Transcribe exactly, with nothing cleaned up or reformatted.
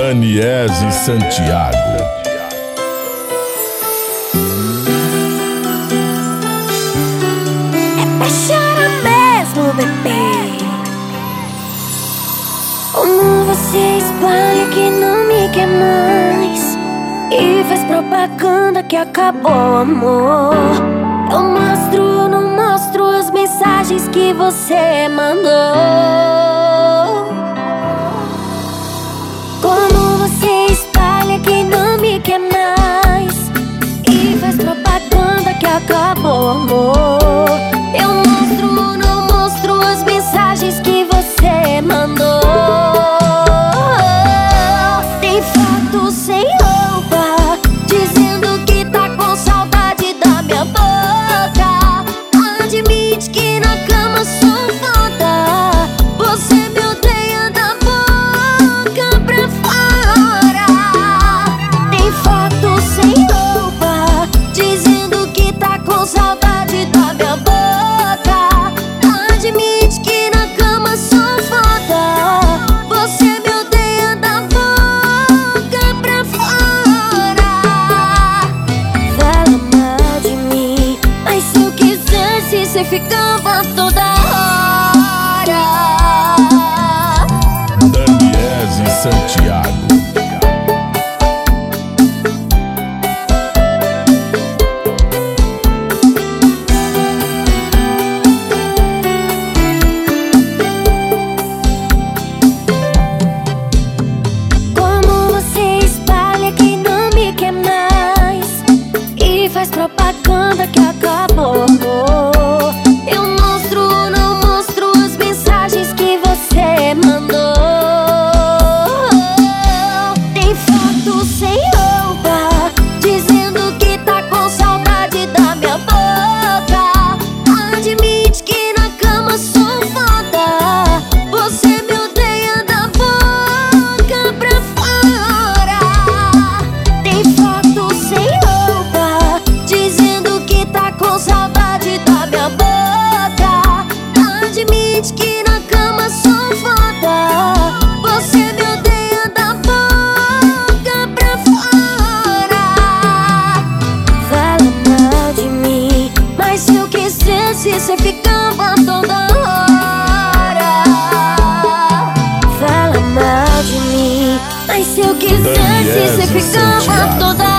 Daniese Santiago. É pra chorar mesmo, bebê. Como você espalha que não me quer mais e faz propaganda que acabou o amor. Eu mostro, não mostro as mensagens que você mandou. Como você espalha que não me quer mais e faz propaganda que acabou o amor. Eu mostro, não mostro as mensagens que você mandou. Tem foto sem roupa dizendo que tá com saudade da minha boca. Admite que na cama sou foda. Você me odeia da boca pra fora. Tem foto sem roupa dizendo que tá com saudade da minha boca. Admite que na cama sou foda. Você me odeia da boca pra fora. Fala mal de mim, mas se eu quisesse cê ficava toda hora. Daniese Santiago. Como você espalha que não me quer mais e faz propaganda que acabou o amor. Eu mostro, não mostro as mensagens que você mandou. Tem foto sem roupa dizendo que tá com saudade da minha boca. Admite que na cama sou foda. Você me odeia da boca pra fora. Tem foto sem roupa dizendo que tá com saudade da minha boca. Admite que na cama sou foda. Você me odeia da boca pra fora. Fala mal de mim, mas se eu quisesse cê ficava toda hora. Fala mal de mim, mas se eu quisesse cê Daniese ficava Santiago. toda